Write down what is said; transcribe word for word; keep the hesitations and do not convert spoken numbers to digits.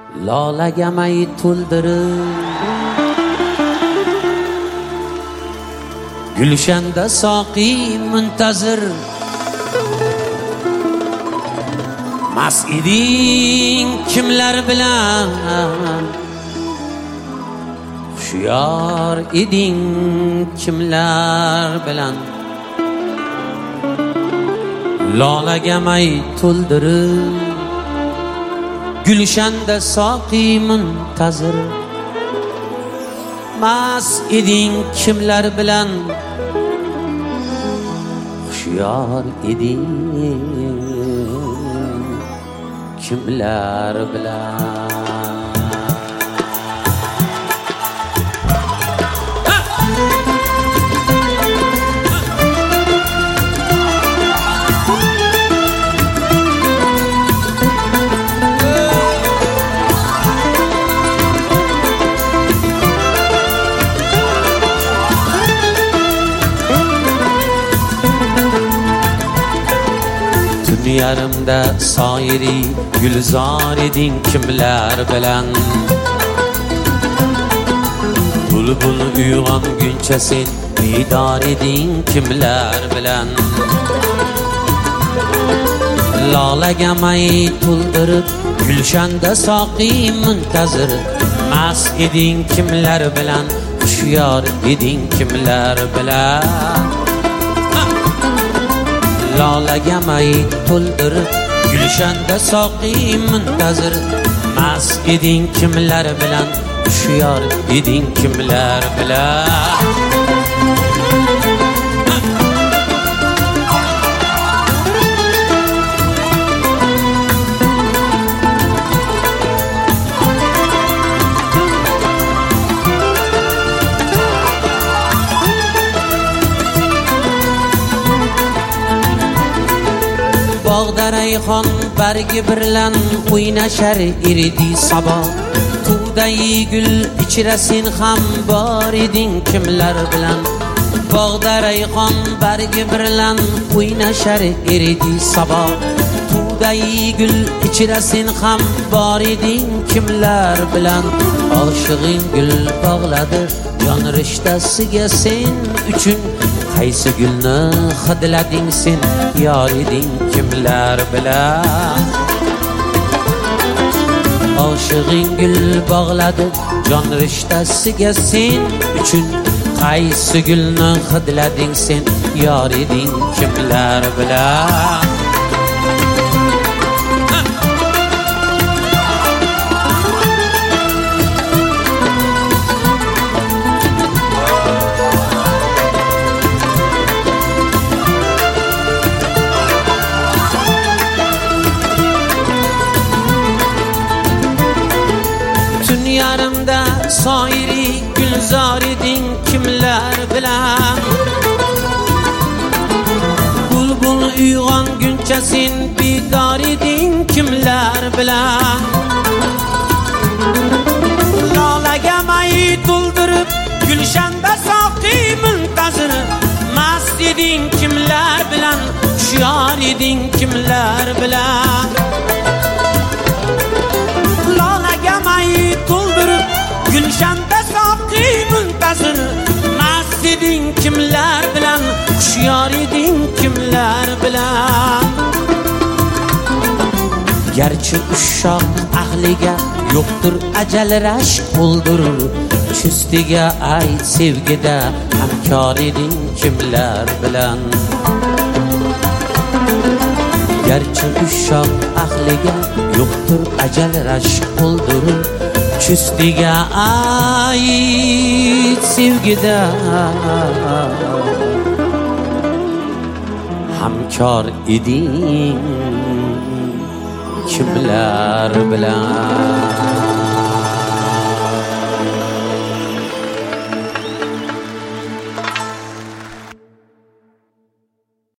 lolaga may to'ldirib gulshanda soqi muntazir mas eding kimlar bilan hushyor eding kimlar bilan lolaga may to'ldirib gulshanda soqi muntazir mas eding kimlar bilan hushyor eding kimlar bilan yarimda soiri gulzor eding kimlar bilan bulbul uyg'onguncha sen bedor eding kimlar bilan lolaga may to'ldirib gulshanda soqi muntazir mas eding kimlar bilan hushyor eding kimlar bilan lolaga may to'ldirib gulshanda soqi muntazir mas eding kimlar bilan hushyor eding kimlar bilan bog'da rayhon bargi bilan o'ynashar eridi sabo tuvdai gul ichra sen ham bor eding kimlar bilan bog'da rayhon bargi bilan o'ynashar eridi sabo tuvdai gul ichra sen ham bor eding kimlar bilan oshig'ing gul bog'ladi jon rishtasiga sen uchun qaysi gulni hidlading sen yor eding kimlar bilan oshig'ing gul bog'ladi jon rishtasiga sen uchun qaysi gulni hidlading sen yor eding kimlar bilan yarimda soiri gulzor eding kimlar bilan bulbul uyg'onguncha sen bedor eding kimlar bilan lolaga may to'ldirib gulshanda soqi muntazir mast eding kimlar bilan hushyor eding kimlar bilan gulshanda soqi muntazir mast eding kimlar bilan hushyor eding kimlar bilan garchi ushoq ahliga yo'qdir ajal rashk o'ldirir chustiga ayt sevgida hamkor eding kimlar bilan garchi ushoq ahliga yo'qdir ajal rashk o'ldirir chustiga ayt sevgida hamkor eding kimlar bilan